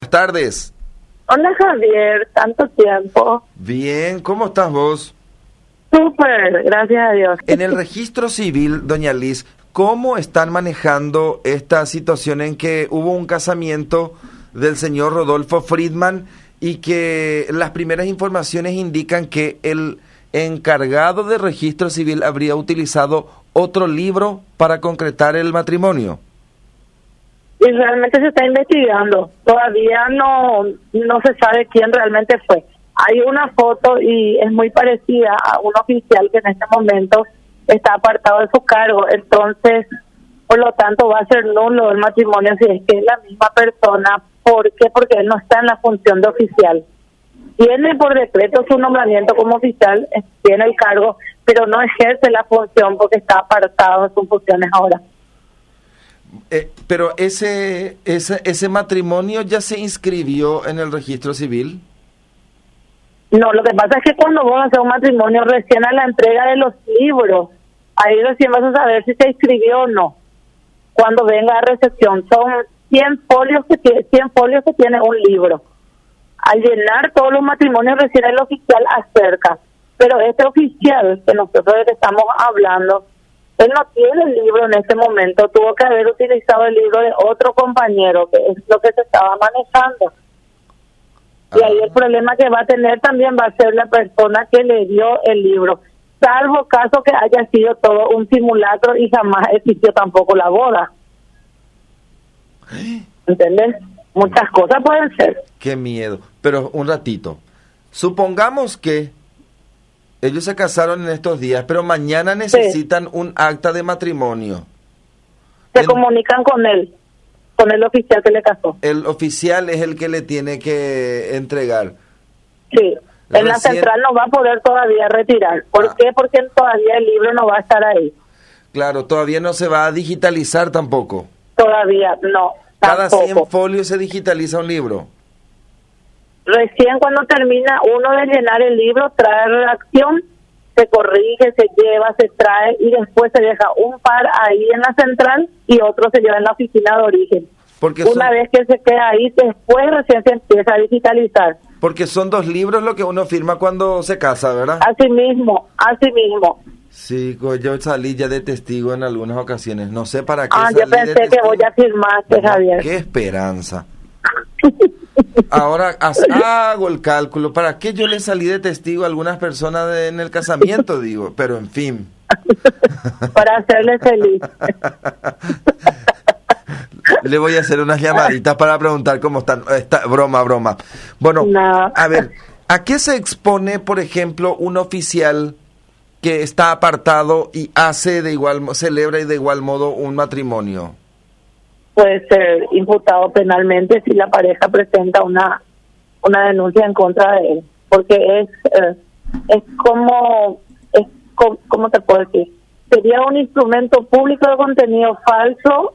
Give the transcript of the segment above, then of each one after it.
Tardes. Hola Javier, tanto tiempo. Bien, ¿cómo estás vos? Súper, gracias a Dios. En el registro civil, doña Liz, ¿cómo están manejando esta situación en que hubo un casamiento del señor Rodolfo Friedman y que las primeras informaciones indican que el encargado de registro civil habría utilizado otro libro para concretar el matrimonio? Y realmente se está investigando. Todavía no se sabe quién realmente fue. Hay una foto y es muy parecida a un oficial que en este momento está apartado de su cargo. Entonces, por lo tanto, va a ser nulo el matrimonio si es que es la misma persona. ¿Por qué? Porque él no está en la función de oficial. Tiene por decreto su nombramiento como oficial, tiene el cargo, pero no ejerce la función porque está apartado de sus funciones ahora. Pero ese matrimonio ya se inscribió en el registro civil. No, lo que pasa es que cuando vos haces un matrimonio, recién a la entrega de los libros, ahí recién vas a saber si se inscribió o no. Cuando venga a recepción, son 100 folios que tiene un libro. Al llenar todos los matrimonios, recién el oficial acerca. Pero este oficial que nosotros estamos hablando, él no tiene el libro en este momento, tuvo que haber utilizado el libro de otro compañero, que es lo que se estaba manejando. Y ahí el problema que va a tener también va a ser la persona que le dio el libro, salvo caso que haya sido todo un simulacro y jamás existió tampoco la boda. ¿Entendés? Muchas cosas pueden ser. Qué miedo. Pero un ratito. Supongamos que ellos se casaron en estos días, pero mañana necesitan un acta de matrimonio. Se comunican con él, con el oficial que le casó. El oficial es el que le tiene que entregar. Sí, en la central no va a poder todavía retirar. ¿Por qué? Porque todavía el libro no va a estar ahí. Claro, todavía no se va a digitalizar tampoco. Todavía no. Cada tampoco. 100 folios se digitaliza un libro. Recién cuando termina uno de llenar el libro, trae redacción, se corrige, se lleva, se trae y después se deja un par ahí en la central y otro se lleva en la oficina de origen. Porque una vez que se queda ahí, después recién se empieza a digitalizar. Porque son 2 libros lo que uno firma cuando se casa, ¿verdad? Así mismo, así mismo. Sí, yo salí ya de testigo en algunas ocasiones. No sé para qué yo pensé que voy a firmarte, Javier. Qué esperanza. Ahora hago el cálculo. ¿Para qué yo le salí de testigo a algunas personas en el casamiento? Digo, pero en fin. Para hacerle feliz. Le voy a hacer unas llamaditas para preguntar cómo están. Broma. Bueno, no. A ver, ¿a qué se expone, por ejemplo, un oficial que está apartado y celebra de igual modo un matrimonio? Puede ser imputado penalmente si la pareja presenta una denuncia en contra de él, porque ¿cómo te puedo decir? Sería un instrumento público de contenido falso,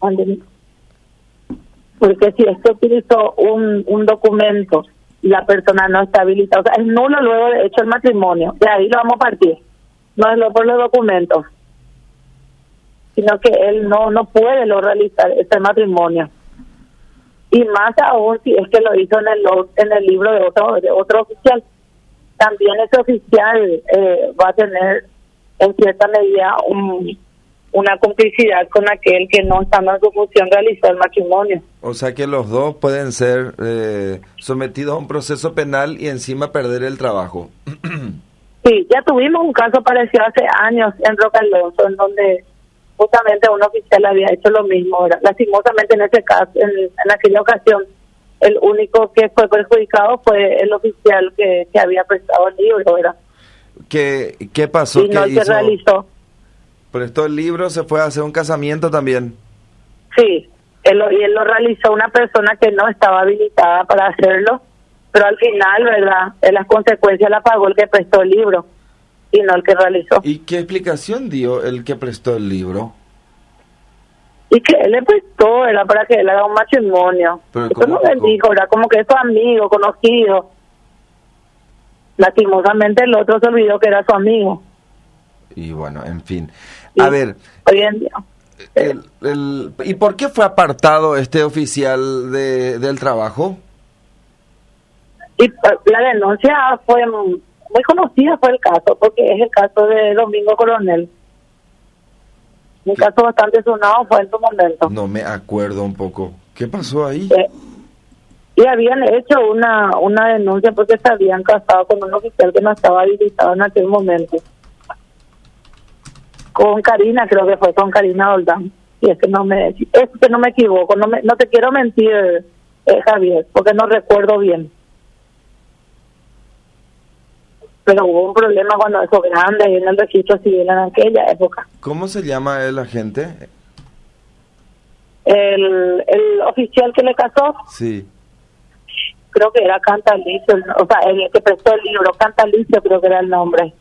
porque si es que utilizó un documento y la persona no está habilitada, o sea, es nulo luego de hecho el matrimonio, de ahí lo vamos a partir, no es por los documentos, sino que él no puede realizar ese matrimonio, y más aún si es que lo hizo en el libro de otro oficial. También ese oficial va a tener en cierta medida una complicidad con aquel que no estando en su función realizó el matrimonio. O sea que los dos pueden ser sometidos a un proceso penal y encima perder el trabajo. Sí, ya tuvimos un caso parecido hace años en Roca Alonso, en donde justamente un oficial había hecho lo mismo. ¿Verdad? Lastimosamente en ese caso, en aquella ocasión, el único que fue perjudicado fue el oficial que había prestado el libro, ¿verdad? ¿Qué pasó? Y no el que realizó. ¿Prestó el libro? ¿Se fue a hacer un casamiento también? Sí, él lo realizó una persona que no estaba habilitada para hacerlo, pero al final, ¿verdad? Las consecuencias la pagó el que prestó el libro y no el que realizó. ¿Y qué explicación dio el que prestó el libro? Y que él le prestó, era para que él haga un matrimonio. Eso no le dijo, era como que es su amigo, conocido. Lastimosamente el otro se olvidó que era su amigo. Y bueno, en fin. Y a ver, hoy en día ¿Y por qué fue apartado este oficial del trabajo? Y la denuncia fue muy conocida, fue el caso, porque es el caso de Domingo Coronel. Un caso bastante sonado fue en su momento. No me acuerdo un poco. ¿Qué pasó ahí? Y habían hecho una denuncia porque se habían casado con un oficial que no estaba habilitado en aquel momento. Con Karina, creo que fue con Karina Oldán. Y es que no me equivoco, no te quiero mentir, Javier, porque no recuerdo bien. Pero hubo un problema cuando eso grande y en el registro civil en aquella época. ¿Cómo se llama el agente? El oficial que le casó. Sí. Creo que era Cantalicio, o sea, el que prestó el libro, Cantalicio creo que era el nombre.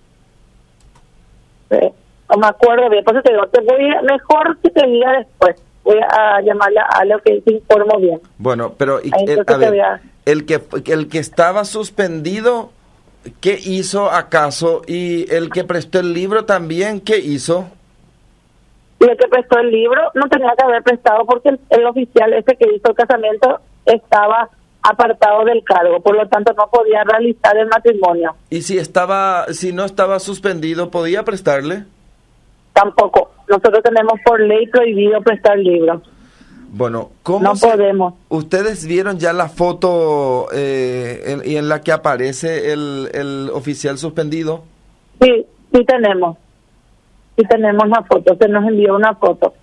No me acuerdo bien, por eso te digo, mejor que te diga después. Voy a llamarle a lo que te informo bien. Bueno, pero el que estaba suspendido, ¿qué hizo acaso? Y el que prestó el libro también, ¿qué hizo? Y el que prestó el libro no tenía que haber prestado porque el oficial ese que hizo el casamiento estaba apartado del cargo, por lo tanto no podía realizar el matrimonio. ¿Y si no estaba suspendido, podía prestarle? Tampoco. Nosotros tenemos por ley prohibido prestar libros. Bueno, ¿cómo no podemos? ¿Ustedes vieron ya la foto en la que aparece el oficial suspendido? Sí tenemos. Sí tenemos la foto, se nos envió una foto.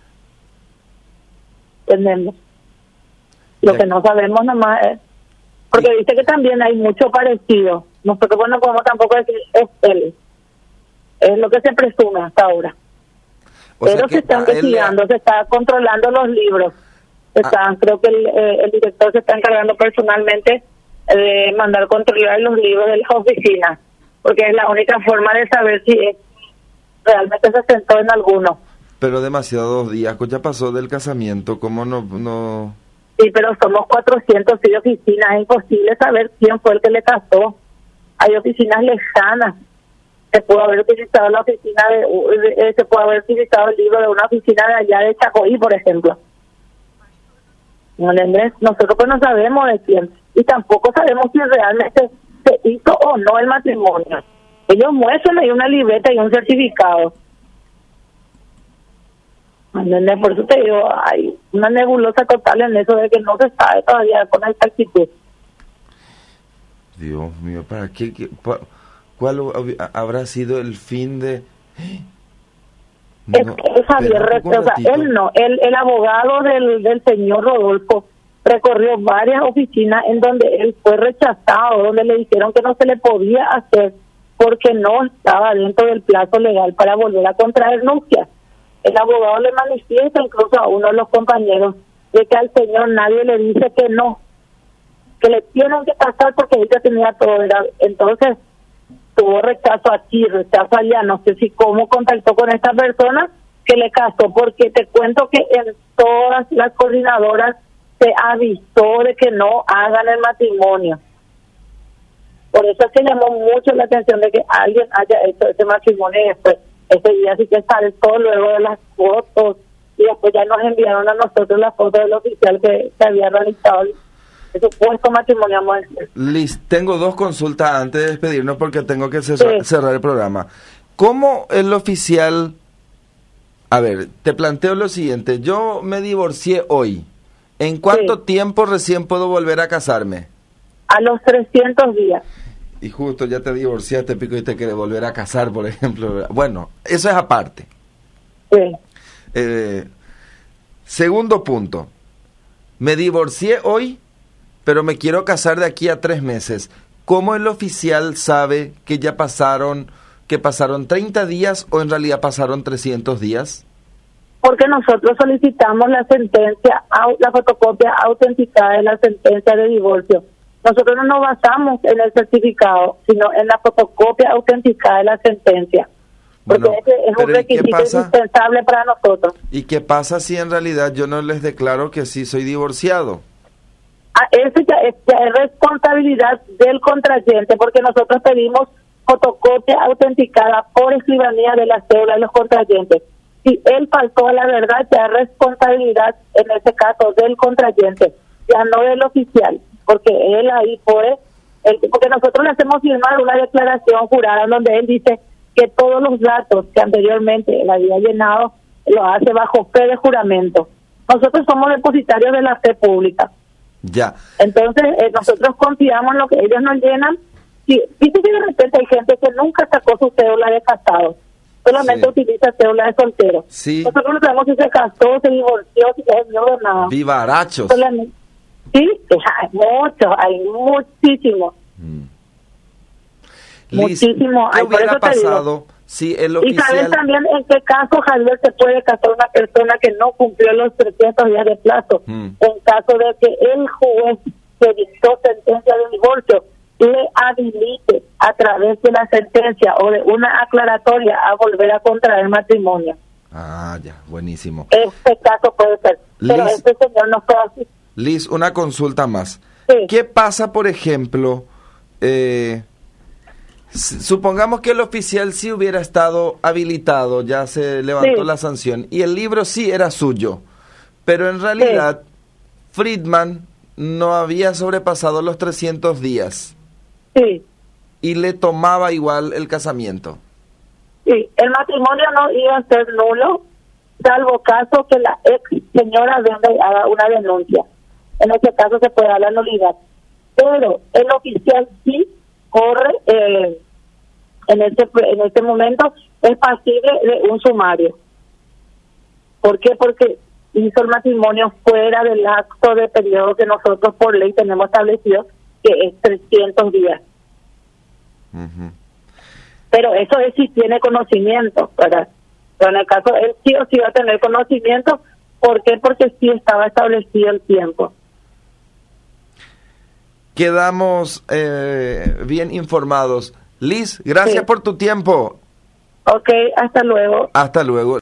Tenemos. Lo que no sabemos nomás es, porque dice que también hay mucho parecido. Nosotros no podemos tampoco decir es él. Es lo que se presume hasta ahora. Pero se está investigando, se está controlando los libros. Creo que el director se está encargando personalmente de mandar controlar los libros de las oficinas, porque es la única forma de saber si realmente se sentó en alguno. Pero demasiados días, ya pasó del casamiento, ¿cómo no? Sí, pero somos 406 oficinas, es imposible saber quién fue el que le casó. Hay oficinas lejanas. Se pudo haber utilizado la oficina se pudo haber utilizado el libro de una oficina de allá de Chacoí, por ejemplo. ¿No entiendes? Nosotros pues no sabemos de quién y tampoco sabemos si realmente se hizo o no el matrimonio. Ellos muestran ahí una libreta y un certificado. ¿No entiendes? Por eso te digo, hay una nebulosa total en eso de que no se sabe todavía con exactitud. Dios mío, ¿para qué? ¿Cuál habrá sido el fin de...? No, Javier, o sea, el abogado del señor Rodolfo recorrió varias oficinas en donde él fue rechazado, donde le dijeron que no se le podía hacer porque no estaba dentro del plazo legal para volver a contraer nupcias. El abogado le manifiesta incluso a uno de los compañeros de que al señor nadie le dice que no, que le tienen que casar porque ella tenía todo. Entonces tuvo rechazo aquí, rechazo allá, no sé si cómo contactó con esta persona que le casó, porque te cuento que en todas las coordinadoras se avisó de que no hagan el matrimonio. Por eso es que llamó mucho la atención de que alguien haya hecho ese matrimonio y después ese día sí que saltó luego de las fotos y después ya nos enviaron a nosotros la foto del oficial que había realizado el supuesto matrimonio. Liz, tengo dos consultas antes de despedirnos porque tengo que cerrar el programa. ¿Cómo el oficial... A ver, te planteo lo siguiente, yo me divorcié hoy. ¿En cuánto tiempo recién puedo volver a casarme? A los 300 días. Y justo ya te divorciaste, Pico, y te quieres volver a casar, por ejemplo. Bueno, eso es aparte. Sí. Segundo punto. Me divorcié hoy, pero me quiero casar de aquí a 3 meses. ¿Cómo el oficial sabe que ya pasaron 30 días o en realidad pasaron 300 días? Porque nosotros solicitamos la sentencia, la fotocopia autenticada de la sentencia de divorcio. Nosotros no nos basamos en el certificado, sino en la fotocopia autenticada de la sentencia. Porque Bueno, ese es un requisito indispensable para nosotros. ¿Y qué pasa si en realidad yo no les declaro que sí soy divorciado? Eso ya es responsabilidad del contrayente, porque nosotros pedimos fotocopia autenticada por escribanía de la cédula de los contrayentes. Y esa fotocopia autenticada, nosotros la pedimos, nosotros la solicitamos. ¿Por qué? Porque nosotros pedimos fotocopia autenticada de la sentencia de divorcio. Nosotros no nos basamos en el certificado, sino en la fotocopia autenticada de la sentencia. Si él faltó a la verdad, ya es responsabilidad, en ese caso, del contrayente, ya no del oficial, porque él ahí fue, porque nosotros le hacemos firmar una declaración jurada donde él dice que todos los datos que anteriormente él había llenado, lo hace bajo fe de juramento. Nosotros somos depositarios de la fe pública. Ya. Entonces, nosotros confiamos en lo que ellos nos llenan. Sí, dice que de repente hay gente que nunca sacó su cédula de casado, solamente utiliza cédula de soltero. Sí. Nosotros no sabemos si se casó, se divorció, si se desvió de nada. Vivarachos. Solamente, sí, hay muchos, hay muchísimos. Muchísimo. ¿Qué hubiera pasado si el oficial... Y sabes también en qué caso, Javier, se puede casar una persona que no cumplió los 300 días de plazo. En caso de que el juez que dictó sentencia de divorcio le habilite a través de la sentencia o de una aclaratoria a volver a contraer matrimonio. Ah, ya, buenísimo. Este caso puede ser, pero Liz, este señor no fue así. Liz, una consulta más. Sí. ¿Qué pasa, por ejemplo, supongamos que el oficial sí hubiera estado habilitado, ya se levantó la sanción, y el libro sí era suyo, pero en realidad Friedman no había sobrepasado los 300 días? Sí. Y le tomaba igual el casamiento. Sí, el matrimonio no iba a ser nulo, salvo caso que la ex señora venga y haga una denuncia. En ese caso se puede dar la nulidad. Pero el oficial sí corre, en este momento, es pasible de un sumario. ¿Por qué? Porque hizo el matrimonio fuera del acto de periodo que nosotros por ley tenemos establecido, que es 300 días. Pero eso es si tiene conocimiento, ¿verdad? Pero en el caso, él sí o sí va a tener conocimiento. ¿Por qué? Porque sí estaba establecido el tiempo. Quedamos bien informados. Liz, gracias por tu tiempo. Ok, hasta luego. Hasta luego.